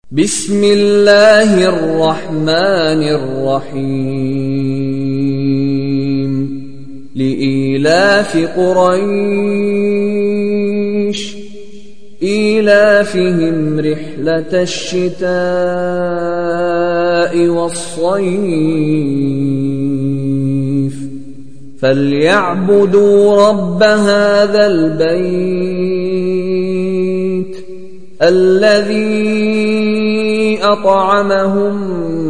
بسم الله الرحمن الرحيم لإيلاف قريش إيلافهم رحلة الشتاء والصيف فليعبدوا رب هذا البيت الذي أطعمهم